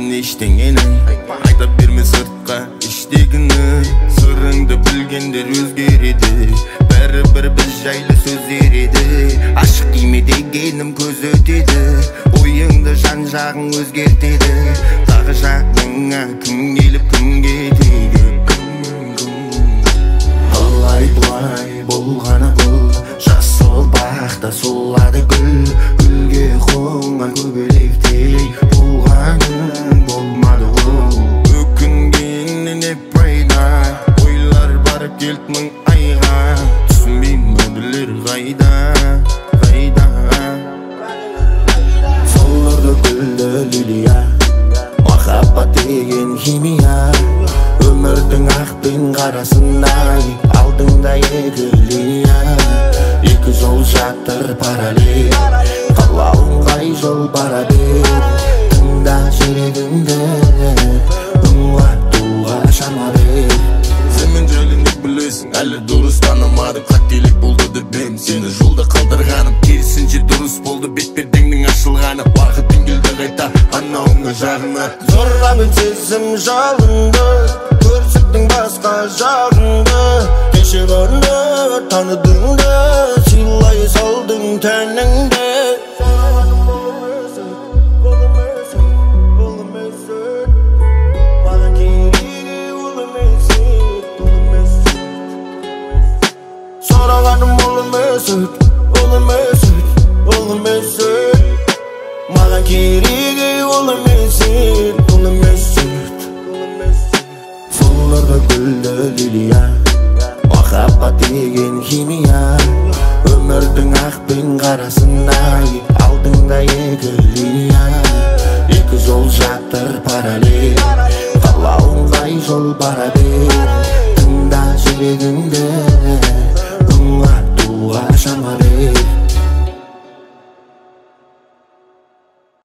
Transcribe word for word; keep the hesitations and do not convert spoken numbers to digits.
білмейсің ештеңені, айта берме сыртқа іштегіні. Сырыңды білгендер өзгереді, бәрібір біз жайлы сөз ереді. Ашық киме дегенім көз өтеді, ойыңды жан жағың өзгертеді. Тағы жағыңа кім келіп кім кетеді. Алай бұлай болғаны бұл, жасыл бақта солады гүл. Гүлге қонған көбелектей болғаның болмады ол. Өкінгеннен не пайда, ойлар барып келт мың айға. Түсінбеймін бөділер қайда, қайда. Солырды гүлді лилия, махаббат деген химия. Өмірдің ақ пен қарасындай, алдыңда екі линия. Екі жол жатыр параллель, қалауың қай жол бара бер. Тыңда жүрегіңді, ұңғатуға шама бер. Сенмен жайлы білесің, әлі дұрыс танымадым. Қателік болды деп сені жолда қалдырғаным. Керісінше дұрыс болды бет-пердеңнің ашылғаны. Уақытың келді қайта анауыңа жағына. Зорға мен сезім жалынды, көрсеттің басқа жағыңды. Кеше ғана таныдың да, сыйлай салдың тәніңді. Сұрағаным ол емес өт, ол емес өт, ол емес өт. Маған керегі ол емес өт, ол емес өт. Солырды гүлді лилия, махаббат деген химия. Өмірдің ақ пен қарасындай, алдыңда екі линия. Екі жол жатыр параллель, қалауың қай жол бара бер. Тыңда жүрегіңді, ұңғатуға шама бер.